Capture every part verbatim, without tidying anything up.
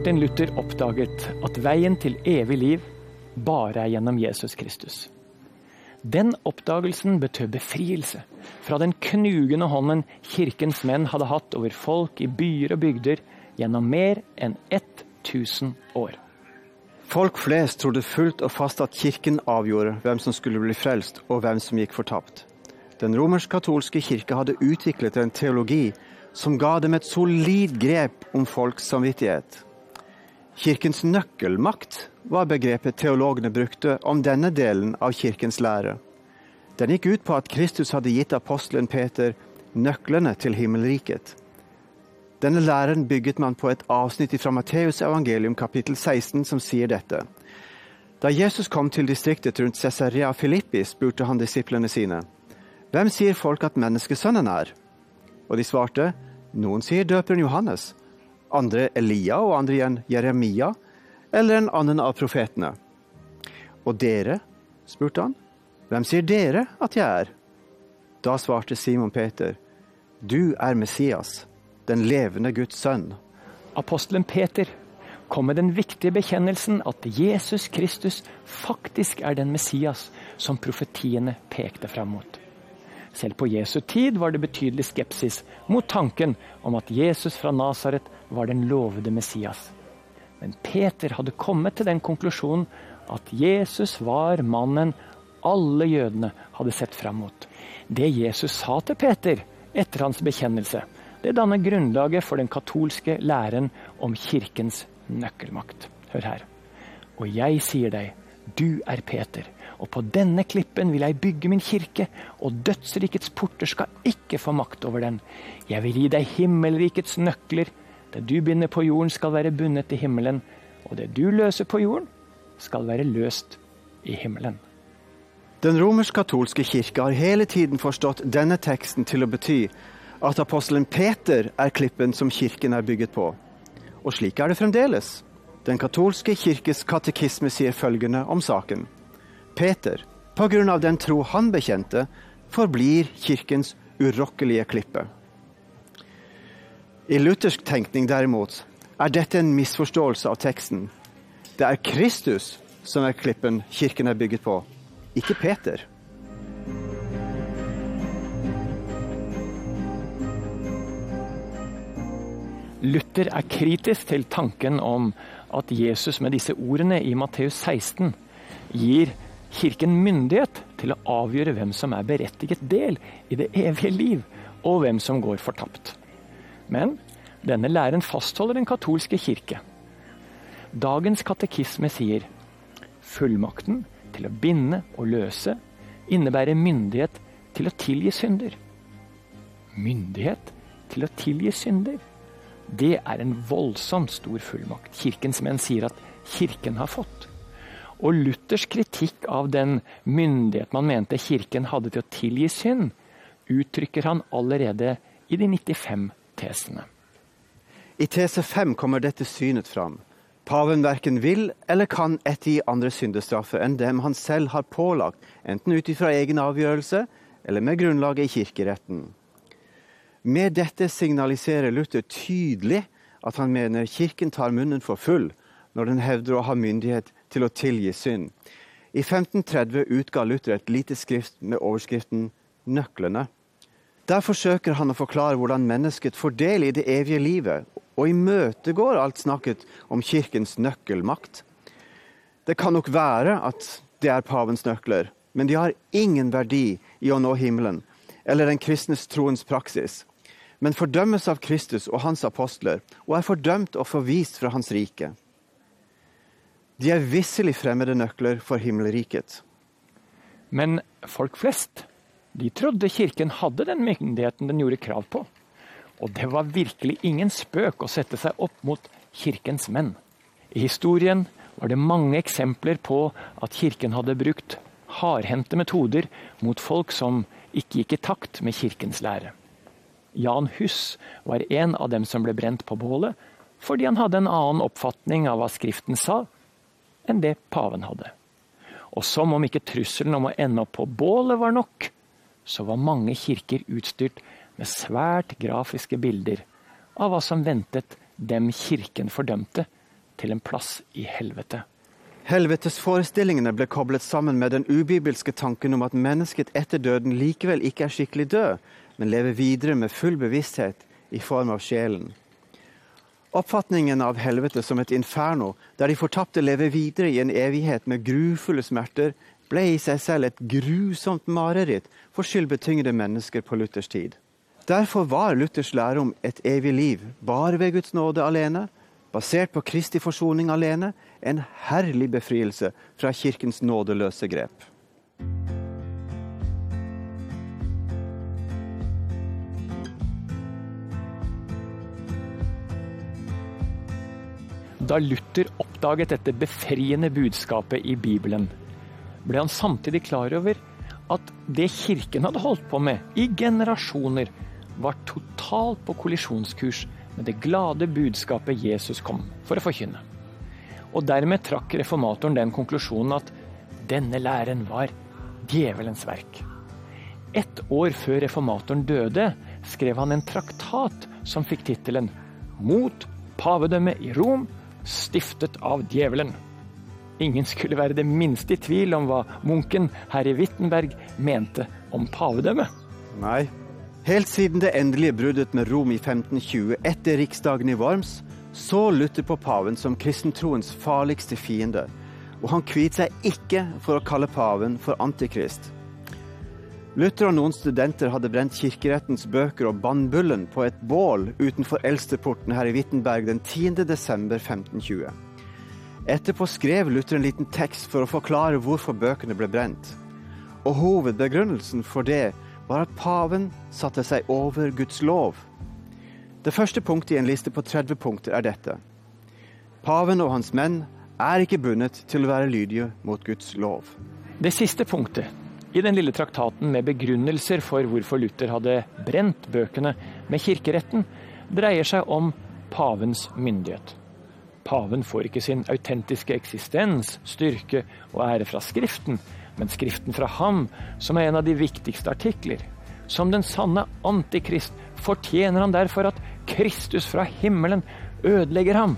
Martin Luther oppdaget at veien til evig liv bare er gjennom Jesus Kristus. Den oppdagelsen betød befrielse fra den knugende hånden kirkens menn hadde hatt over folk i byer og bygder gjennom mer enn tusen år. Folk flest trodde fullt og fast at kirken avgjorde hvem som skulle bli frelst og hvem som gikk fortapt. Den romersk-katolske kirke hadde utviklet en teologi som ga dem et solid grep om folks samvittighet. Kirkens nøkkelmakt var begrepet teologene brukte om denne delen av kirkens lære. Den gikk ut på at Kristus hadde gitt apostelen Peter nøklene til himmelriket. Denne læren bygget man på et avsnitt fra Matteus evangelium kapittel seksten som sier dette. Da Jesus kom til distriktet rundt Caesarea Philippi, spurte han disiplene sine: «Hvem sier folk at menneskesønnen er?» Og de svarte: «Noen sier døperen Johannes, andre Elia og andre igjen Jeremia, eller en annen av profetene.» «Og dere?» spurte han. «Hvem sier dere at jeg er?» Da svarte Simon Peter: «Du er Messias, den levende Guds sønn.» Apostelen Peter kom med den viktige bekjennelsen at Jesus Kristus faktisk er den Messias som profetiene pekte fram mot. Selv på Jesu tid var det betydelig skepsis mot tanken om at Jesus fra Nazaret var den lovede Messias. Men Peter hadde kommet til den konklusjonen at Jesus var mannen alle jødene hadde sett fram mot. Det Jesus sa til Peter etter hans bekjennelse, det danner grunnlaget for den katolske læren om kirkens nøkkelmakt. Hør her. «Og jeg sier deg, du er Peter, og på denne klippen vil jeg bygge min kirke, og dødsrikets porter skal ikke få makt over den. Jeg vil gi deg himmelrikets nøkler. Det du binder på jorden skal være bundet i himmelen, og det du løser på jorden skal være løst i himmelen.» Den romersk-katolske kirke har hele tiden forstått denne teksten til å bety at apostelen Peter er klippen som kirken er bygget på. Og slik er det fremdeles. Den katolske kirkes katekisme sier følgende om saken: Peter, på grunn av den tro han bekjente, forblir kirkens urokkelige klippe. I luthersk tenkning derimot er dette en misforståelse av teksten. Det er Kristus som er klippen kirken er bygget på, ikke Peter. Luther er kritisk til tanken om at Jesus med disse ordene i Matteus seksten gir kirken myndighet til å avgjøre hvem som er berettiget del i det evige liv, og hvem som går fortapt. Men denne læren fastholder den katolske kirke. Dagens katekisme sier: fullmakten til å binde og løse innebærer myndighet til å tilgi synder. Myndighet til å tilgi synder. Det er en voldsomt stor fullmakt kirkens menn sier at kirken har fått. Og Luthers kritikk av den myndighet man mente kirken hadde til å tilgi synd, uttrykker han allerede i de nittifem tesene. I tese fem kommer dette synet fram. Paven hverken vil eller kan ettergi andre syndestraffer enn dem han selv har pålagt, enten ut ifra egen avgjørelse eller med grunnlaget i kirkeretten. Med dette signaliserer Luther tydelig at han mener kirken tar munnen for full når den hevder å ha myndighet til å tilgi synd. I femten tretti utga Luther et lite skrift med overskriften «Nøklene». Der forsøker han å forklare hvordan mennesket får del i det evige livet, og imøtegår alt snakket om kirkens nøkkelmakt. Det kan nok være at det er pavens nøkler, men de har ingen verdi i å nå himmelen, eller den kristnes troens praksis, men fordømmes av Kristus og hans apostler, og er fordømt og forvist fra hans rike. De er visselig fremmede nøkler for himmelriket. Men folk flest, de trodde kirken hadde den myndigheten den gjorde krav på. Og det var virkelig ingen spøk å sette seg opp mot kirkens menn. I historien var det mange eksempler på at kirken hadde brukt hardhendte metoder mot folk som ikke gikk i takt med kirkens lære. Jan Hus var en av dem som ble brent på bålet, fordi han hadde en annen oppfatning av hva Skriften sa, enn det paven hadde. Og som om ikke trusselen om å ende opp på bålet var nok, så var mange kirker utstyrt med svært grafiske bilder av hva som ventet dem kirken fordømte til en plass i helvete. Helvetesforestillingene ble koblet sammen med den ubibelske tanken om at mennesket etter døden likevel ikke er skikkelig død, men lever videre med full bevissthet i form av sjelen. Oppfatningen av helvete som et inferno, der de fortapte lever videre i en evighet med grufulle smerter, ble i seg selv et grusomt mareritt for skyldbetyngede mennesker på Luthers tid. Derfor var Luthers lære om et evig liv, bare ved Guds nåde alene, basert på Kristi forsoning alene, en herlig befrielse fra kirkens nådeløse grep. Da Luther oppdaget dette befriende budskapet i Bibelen, ble han samtidig klar over at det kirken hadde holdt på med i generasjoner, var totalt på kollisjonskurs med det glade budskapet Jesus kom for å forkynne. Og dermed trakk reformatoren den konklusjonen at denne læren var djevelens verk. Ett år før reformatoren døde, skrev han en traktat som fikk titelen «Mot pavedømme i Rom, stiftet av djevelen». Ingen skulle være det minste i tvil om hva munken her i Wittenberg mente om pavedømme. Nei. Helt siden det endelige bruddet med Rom i femten tjue etter riksdagen i Worms, så Luther på paven som kristentroens farligste fiende, og han kviet seg ikke for å kalle paven for antikrist. Luther og noen studenter hadde brent kirkerettens bøker og bannbullen på et bål utenfor eldsteporten her i Wittenberg den tiende desember femten tjue. Etterpå skrev Luther en liten tekst for å forklare hvorfor bøkene ble brent. Og hovedbegrunnelsen for det var at paven satte seg over Guds lov. Det første punktet i en liste på tretti punkter er dette. Paven og hans menn er ikke bundet til å være lydige mot Guds lov. Det siste punktet i den lille traktaten med begrunnelser for hvorfor Luther hadde brent bøkene med kirkeretten, dreier seg om pavens myndighet. Paven får ikke sin autentiske eksistens, styrke og ære fra skriften, men skriften fra ham, som er en av de viktigste artikler. Som den sanne antikrist fortjener han derfor at Kristus fra himmelen ødelegger ham.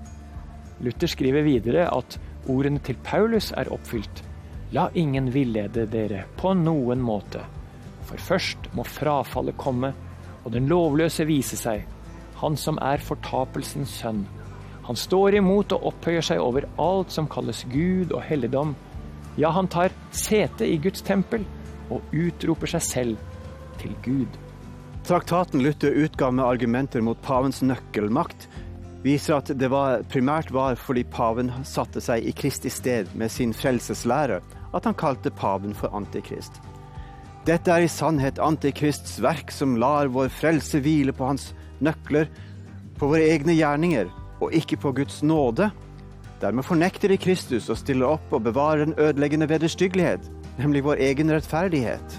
Luther skriver videre at ordene til Paulus er oppfylt. La ingen villede dere på noen måte, for først må frafallet komme, og den lovløse vise seg, han som er fortapelsens sønn. Han står imot og opphøyer seg over alt som kalles Gud og helligdom. Ja, han tar sete i Guds tempel og utroper seg selv til Gud. Traktaten Luther utgav med argumenter mot pavens nøkkelmakt viser at det var primært var fordi paven satte seg i Kristi sted med sin frelseslære at han kalte paven for antikrist. Dette er i sannhet antikrists verk som lar vår frelse hvile på hans nøkler, på våre egne gjerninger, og ikke på Guds nåde. Dermed fornekter de Kristus og stiller opp og bevarer den ødeleggende vederstyggelighet, nemlig vår egen rettferdighet.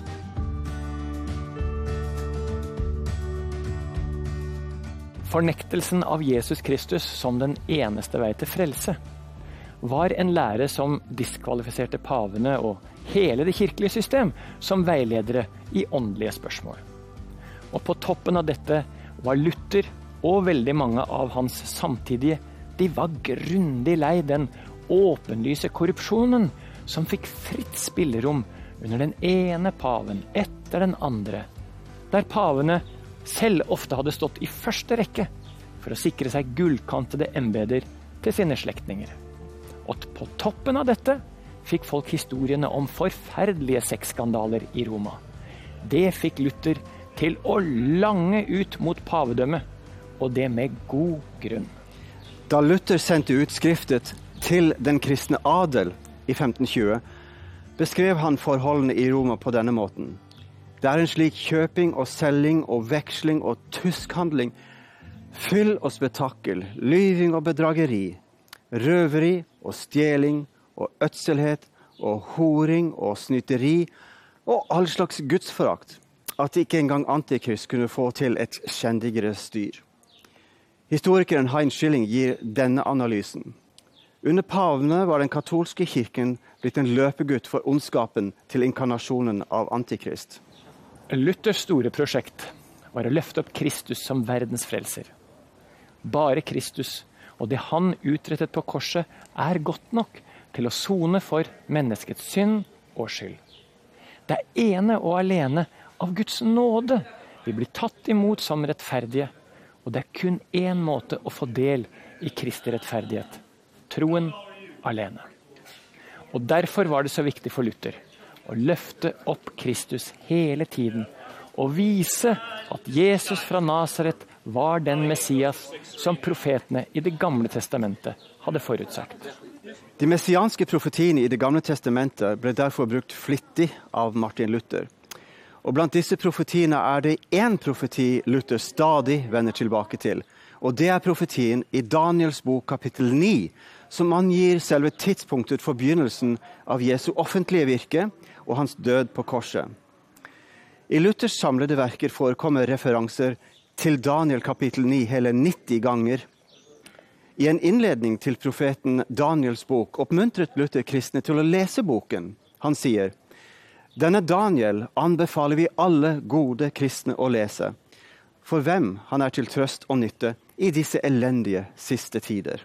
Fornektelsen av Jesus Kristus som den eneste vei til frelse var en lære som diskvalifiserte pavene og hele det kirkelige system som veiledere i åndelige spørsmål. Og på toppen av dette var Luther og veldig mange av hans samtidige, de var grundig lei den åpenlyse korrupsjonen som fikk fritt spillerom under den ene paven etter den andre, der pavene selv ofte hadde stått i første rekke for å sikre seg gullkantede embeder til sine slektninger. Og på toppen av dette fikk folk historiene om forferdelige sexskandaler i Roma. Det fikk Luther til å lange ut mot pavedømmet, og det med god grunn. Da Luther sendte ut skriftet til den kristne adel i femten tjue, beskrev han forholdene i Roma på denne måten. Det er en slik kjøping og selging og veksling og tuskhandling, fyll og spetakkel, lyving og bedrageri, røveri og stjeling og ødselhet og horing og snyteri og all slags gudsforakt, at ikke engang antikrist kunne få til et skjendigere styr. Historikeren Heinz Schilling gir denne analysen. Under pavene var den katolske kirken blitt en løpegutt for ondskapen til inkarnasjonen av antikrist. Luthers store prosjekt var å løfte opp Kristus som verdens frelser. Bare Kristus og det han utrettet på korset er godt nok til å sone for menneskets synd og skyld. Det er ene og alene av Guds nåde vi blir tatt imot som rettferdige, og det er kun en måte å få del i Kristi rettferdighet: troen alene. Og derfor var det så viktig for Luther å løfte opp Kristus hele tiden, og vise at Jesus fra Nazaret var den Messias som profetene i det gamle testamentet hadde forutsagt. De messianske profetiene i det gamle testamentet ble derfor brukt flittig av Martin Luther. Og blant disse profetiene er det én profeti Luther stadig vender tilbake til, og det er profetien i Daniels bok kapittel ni, som angir selve tidspunktet for begynnelsen av Jesu offentlige virke og hans død på korset. I Luthers samlede verker forekommer referanser til Daniel kapittel ni hele nitti ganger. I en innledning til profeten Daniels bok oppmuntret Luther kristne til å lese boken. Han sier: «Denne Daniel anbefaler vi alle gode kristne å lese, for hvem han er til trøst og nytte i disse elendige siste tider.»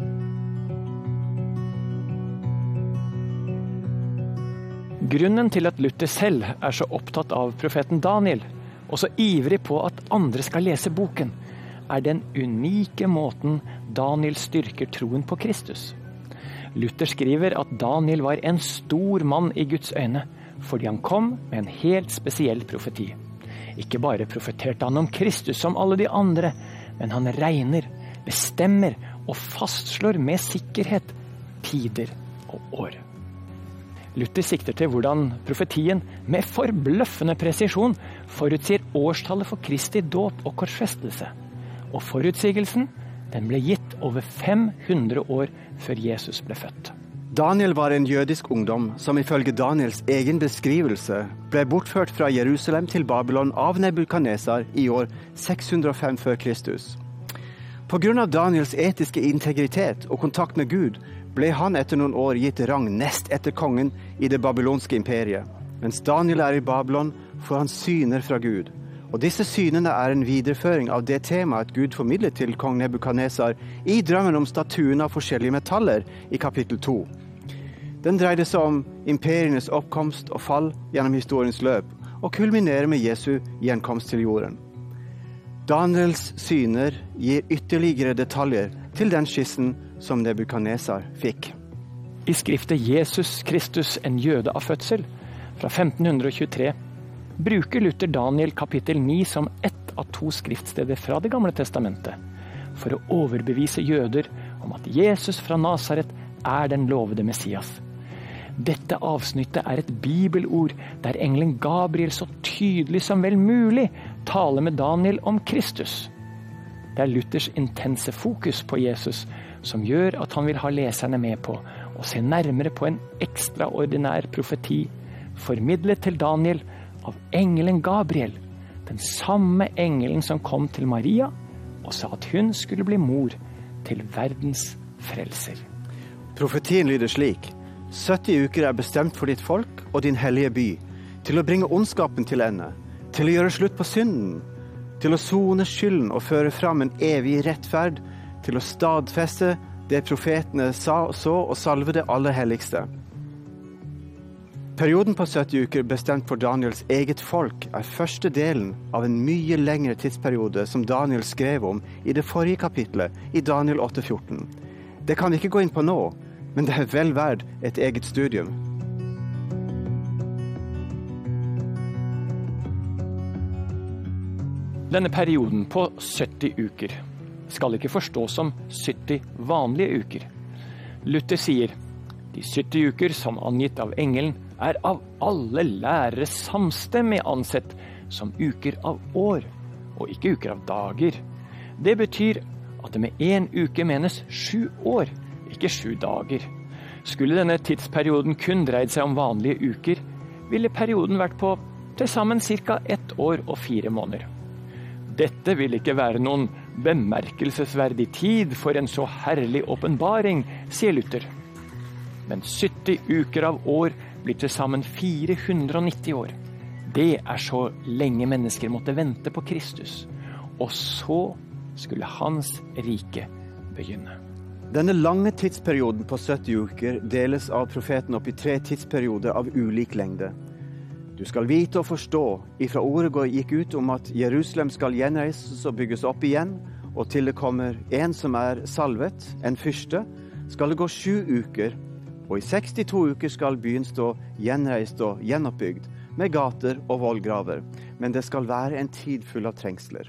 Grunnen til at Luther selv er så opptatt av profeten Daniel, og så ivrig på at andre skal lese boken, er den unike måten Daniel styrker troen på Kristus. Luther skriver at Daniel var en stor mann i Guds øyne, fordi han kom med en helt spesiell profeti. Ikke bare profeterte han om Kristus som alle de andre, men han regner, bestemmer og fastslår med sikkerhet tider og år. Luther sikter til hvordan profetien med forbløffende presisjon forutsier årstallet for Kristi dåp og korsfestelse. Og forutsigelsen, den ble gitt over fem hundre år før Jesus ble født. Daniel var en jødisk ungdom som ifølge Daniels egen beskrivelse ble bortført fra Jerusalem til Babylon av Nebukadnesar i år seks hundre og fem før Kristus. På grunn av Daniels etiske integritet og kontakt med Gud ble han etter noen år gitt rang nest etter kongen i det babylonske imperiet. Mens Daniel er i Babylon, får han syner fra Gud. Og disse synene er en videreføring av det temaet Gud formidlet til kong Nebukadnesar i drømmen om statuen av forskjellige metaller i kapittel to. Den dreide seg om imperienes oppkomst og fall gjennom historiens løp, og kulminerer med Jesu gjenkomst til jorden. Daniels syner gir ytterligere detaljer til den skissen som Nebukadnesar fikk. I skriftet Jesus Kristus, en jøde av fødsel, fra femten tjuetre, bruker Luther Daniel kapittel ni som ett av to skriftsteder fra det gamle testamentet, for å overbevise jøder om at Jesus fra Nazaret er den lovede Messias. Dette avsnittet er et bibelord der engelen Gabriel så tydelig som vel mulig taler med Daniel om Kristus. Det er Luthers intense fokus på Jesus som gjør at han vil ha leserne med på å se nærmere på en ekstraordinær profeti formidlet til Daniel av engelen Gabriel, den samme engelen som kom til Maria og sa at hun skulle bli mor til verdens frelser. Profetien lyder slik: sytti uker er bestemt for ditt folk og din hellige by, til å bringe ondskapen til ende, til å gjøre slutt på synden, til å sone skylden og føre fram en evig rettferd, til å stadfeste det profetene sa og så og salve det aller helligste. Perioden på sytti uker bestemt for Daniels eget folk er første delen av en mye lengre tidsperiode som Daniel skrev om i det forrige kapitlet i Daniel åtte fjorten. Det kan vi ikke gå inn på nå, men det er vel verd et eget studium. Denne perioden på sytti uker skal ikke forstås som sytti vanlige uker. Luther sier, de sytti uker som angitt av engelen er av alle lærere samstemmig ansett som uker av år, og ikke uker av dager. Det betyr at det med en uke menes sju år, ikke sju dager. Skulle denne tidsperioden kun dreid seg om vanlige uker, ville perioden vært på til sammen cirka ett år og fire måneder. Dette vil ikke være noen bemerkelsesverdig tid for en så herlig åpenbaring, sier Luther. Men sytti uker av år blir til sammen fire hundre og nitti år. Det er så lenge mennesker måtte vente på Kristus. Og så skulle hans rike begynne. Denne lange tidsperioden på sytti uker deles av profeten opp i tre tidsperioder av ulik lengde. Du skal vite og forstå, ifra ordet gikk ut om at Jerusalem skal gjenreises og bygges opp igjen, og til det kommer en som er salvet, en fyrste, skal det gå sju uker, og i sekstito uker skal byen stå gjenreist og gjenoppbygd, med gater og vollgraver, men det skal være en tid full av trengsler.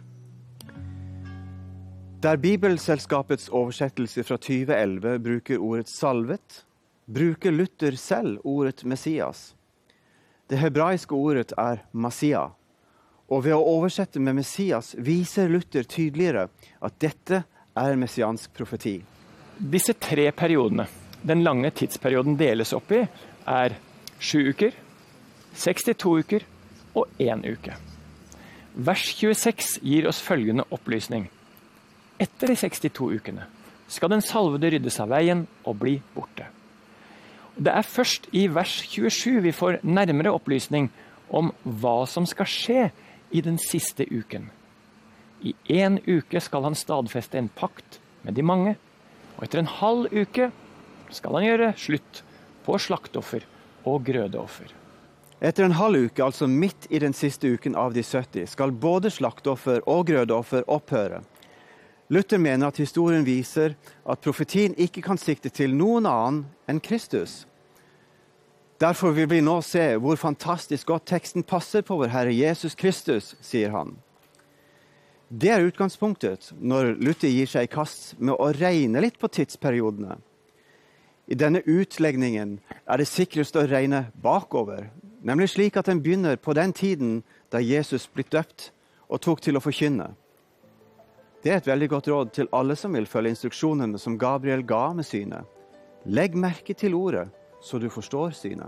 Der Bibelselskapets oversettelse fra tjue elleve bruker ordet salvet, bruker Luther selv ordet Messias. Det hebraiske ordet er Massia, og ved å oversette med Messias viser Luther tydeligere at dette er messiansk profeti. Disse tre periodene, den lange tidsperioden deles opp i, er sju uker, sekstito uker og én uke. Vers tjueseks gir oss følgende opplysning. Etter de sekstito ukene skal den salvede ryddes av veien og bli borte. Det er først i vers tjuesju vi får nærmere opplysning om hva som skal skje i den siste uken. I en uke skal han stadfeste en pakt med de mange, og etter en halv uke skal han gjøre slutt på slakteoffer og grødeoffer. Etter en halv uke, altså midt i den siste uken av de sytti, skal både slakteoffer og grødeoffer opphøre. Luther mener at historien viser at profetien ikke kan sikte til noen annen enn Kristus. Derfor vil vi nå se hvor fantastisk godt teksten passer på vår Herre Jesus Kristus, sier han. Det er utgangspunktet når Luther gir seg i kast med å regne litt på tidsperiodene. I denne utlegningen er det sikrest å regne bakover, nemlig slik at den begynner på den tiden da Jesus ble døpt og tok til å forkynne. Det er et veldig godt råd til alle som vil følge instruksjonene som Gabriel ga med synet. Legg merke til ordet, så du forstår synet.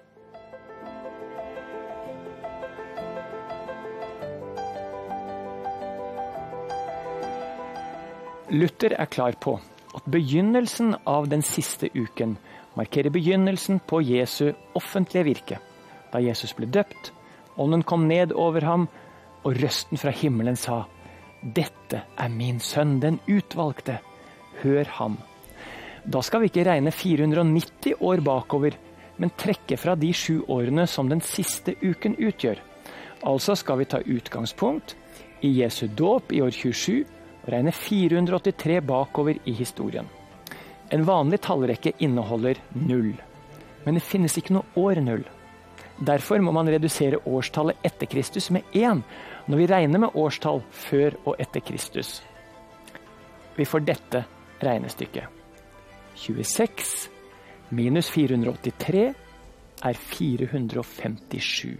Luther er klar på at begynnelsen av den siste uken markerer begynnelsen på Jesu offentlige virke. Da Jesus ble døpt, ånden kom ned over ham, og røsten fra himmelen sa: «Dette er min sønn, den utvalgte. Hør ham.» Da skal vi ikke regne fire hundre og nitti år bakover, men trekke fra de sju årene som den siste uken utgjør. Altså skal vi ta utgangspunkt i Jesu dåp i år tjuesju, og regne fire hundre og åttitre bakover i historien. En vanlig tallrekke inneholder null, men det finnes ikke noe år null. Derfor må man redusere årstallet etter Kristus med én, når vi regner med årstall før og etter Kristus. Vi får dette regnestykket. tjueseks minus fire hundre og åttitre er fire hundre og femtisju.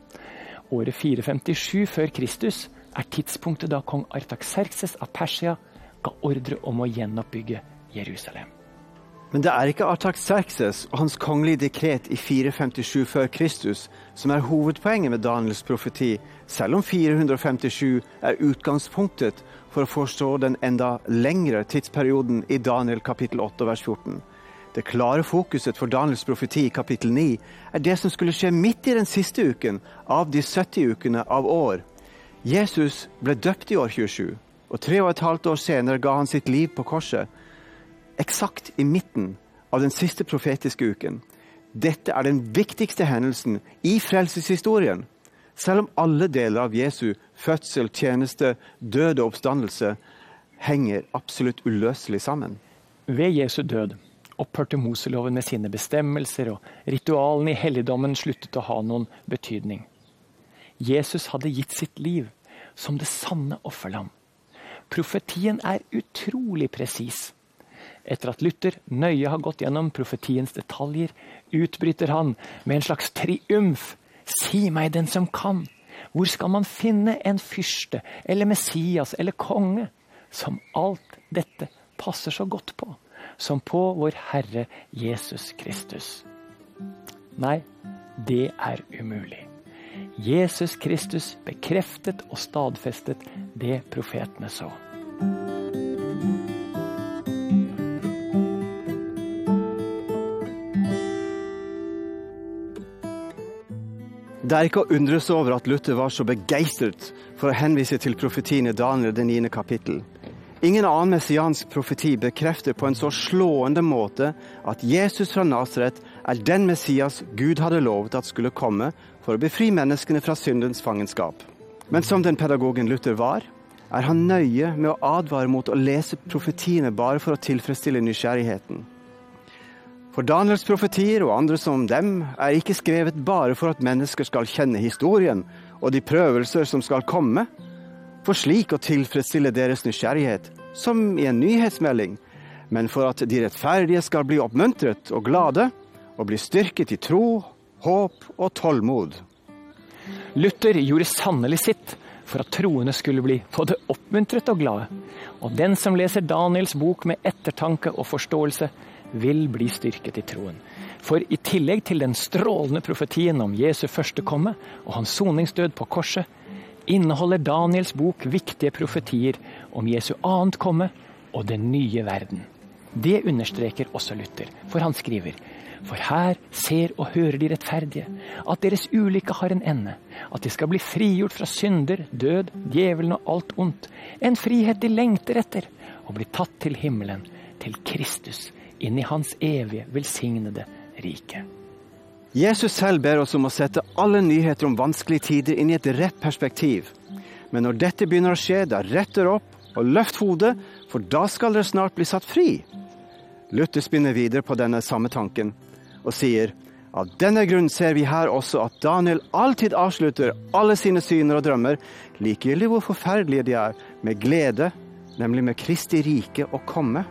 Året fire hundre og femtisju før Kristus er tidspunktet da kong Artaxerxes av Persia ga ordre om å gjenoppbygge Jerusalem. Men det er ikke Artaxerxes og hans kongelige dekret i fire femtisju før Kristus som er hovedpoenget med Daniels profeti, selv om fire hundre og femtisju er utgangspunktet for å forstå den enda lengre tidsperioden i Daniel kapittel åtte vers fjorten. Det klare fokuset for Daniels profeti i kapittel ni er det som skulle skje midt i den siste uken av de sytti ukene av år. Jesus ble døpt i år tjuesju, og tre og et halvt år senere ga han sitt liv på korset, eksakt i midten av den siste profetiske uken. Dette er den viktigste hendelsen i frelseshistorien. Selv om alle deler av Jesu fødsel, tjeneste, død og oppstandelse henger absolutt uløselig sammen. Ved Jesu død opphørte Moseloven med sine bestemmelser, og ritualen i helligdommen sluttet å ha noen betydning. Jesus hadde gitt sitt liv som det sanne offerlam. Profetien er utrolig presis. Etter at Luther nøye har gått gjennom profetiens detaljer, utbryter han med en slags triumf: «Si meg den som kan, hvor skal man finne en fyrste, eller Messias, eller konge, som alt dette passer så godt på, som på vår Herre Jesus Kristus?» Nei, det er umulig. Jesus Kristus bekreftet og stadfestet det profetene så. Det er ikke å undres over at Luther var så begeistret for å henvise til profetien i Daniel det niende kapittel. Ingen annen messiansk profeti bekrefter på en så slående måte at Jesus fra Nazaret er den Messias Gud hadde lovet at skulle komme for å befri menneskene fra syndens fangenskap. Men som den pedagogen Luther var, er han nøye med å advare mot å lese profetiene bare for å tilfredsstille nysgjerrigheten. For Daniels profetier og andre som dem er ikke skrevet bare for at mennesker skal kjenne historien og de prøvelser som skal komme, for slik å tilfredsstille deres nysgjerrighet, som i en nyhetsmelding, men for at de rettferdige skal bli oppmuntret og glade, og bli styrket i tro, håp og tålmod. Luther gjorde sannelig sitt for at troende skulle bli både oppmuntret og glade, og den som leser Daniels bok med ettertanke og forståelse, vil bli styrket i troen. For i tillegg til den strålende profetien om Jesu første komme og hans soningsdød på korset, inneholder Daniels bok viktige profetier om Jesu annet komme og den nye verden. Det understreker også Luther, for han skriver: For her ser og hører de rettferdige, at deres ulykke har en ende, at de skal bli frigjort fra synder, død, djevelen og alt ondt, en frihet de lengter etter, og bli tatt til himmelen, til Kristus, inn i hans evige, velsignede rike. Jesus selv ber oss om å sette alle nyheter om vanskelige tider inn i et rett perspektiv. Men når dette begynner å skje, da retter opp og løft hodet, for da skal dere snart bli satt fri. Luther spinner videre på denne samme tanken, og sier: Av denne grunn ser vi her også at Daniel alltid avslutter alle sine syner og drømmer, likegyldig hvor forferdelige de er, med glede, nemlig med Kristi rike å komme.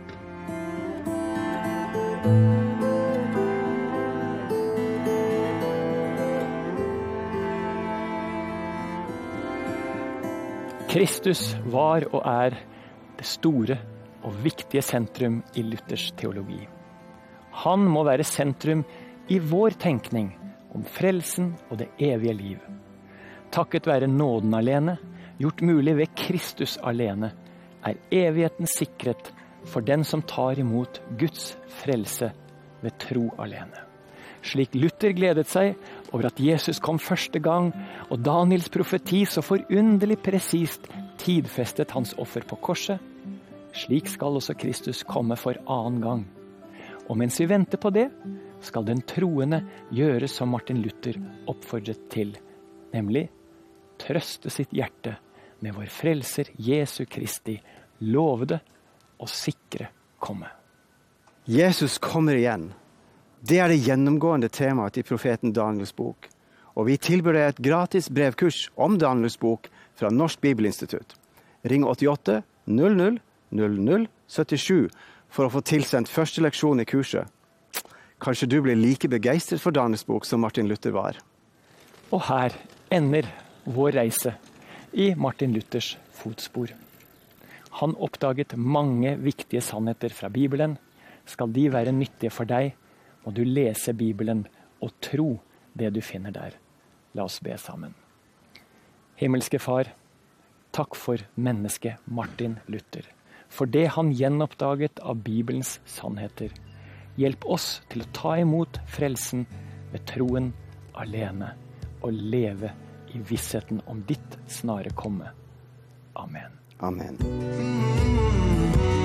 Kristus var og er det store og viktige sentrum i Luthers teologi. Han må være sentrum i vår tenkning om frelsen og det evige liv. Takket være nåden alene, gjort mulig ved Kristus alene, er evigheten sikret for den som tar imot Guds frelse ved tro alene. Slik Luther gledet seg over at Jesus kom første gang, og Daniels profeti så forunderlig presist tidfestet hans offer på korset, slik skal også Kristus komme for annen gang. Og mens vi venter på det, skal den troende gjøre som Martin Luther oppfordret til, nemlig trøste sitt hjerte med vår frelser Jesu Kristi lovede og sikre komme. Jesus kommer igjen. Det er det gjennomgående temaet i profeten Daniels bok, og vi tilbyr deg et gratis brevkurs om Daniels bok fra Norsk Bibelinstitutt. Ring åttiåtte null null null null syttisju for å få tilsendt første leksjon i kurset. Kanskje du blir like begeistret for Daniels bok som Martin Luther var. Og her ender vår reise i Martin Luthers fotspor. Han oppdaget mange viktige sannheter fra Bibelen. Skal de være nyttige for deg, må du lese Bibelen og tro det du finner der. La oss be sammen. Himmelske Far, takk for mennesket Martin Luther, for det han gjenoppdaget av Bibelens sannheter. Hjelp oss til å ta imot frelsen ved troen alene, og leve i vissheten om ditt snare komme. Amen. Amen.